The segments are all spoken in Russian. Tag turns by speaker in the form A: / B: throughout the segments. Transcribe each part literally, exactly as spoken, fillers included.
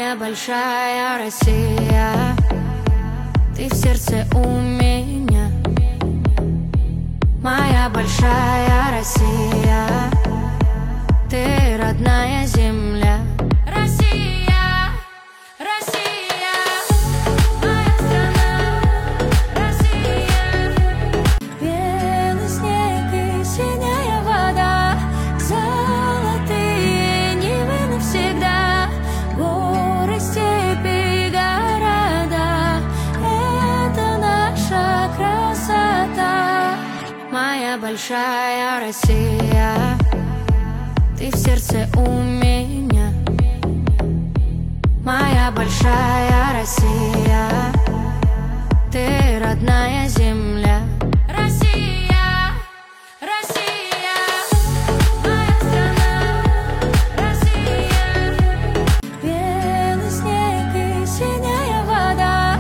A: Моя большая Россия, ты в сердце у меня. Моя большая Россия, ты родная земля. Россия, Россия, моя страна, Россия. Белый снег и синяя вода, золотые Нивы навсегда, горы, степи и города — это наша красота. Моя большая Россия, ты в сердце у меня. Моя большая Россия, ты родная земля. Россия, Россия, моя страна, Россия. Белый снег и синяя вода,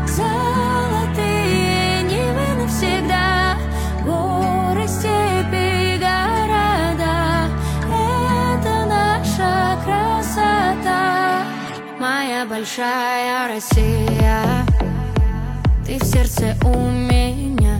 A: золотые Нивы навсегда, горы, степи и города — это наша красота. Моя большая Россия, ты в сердце у меня.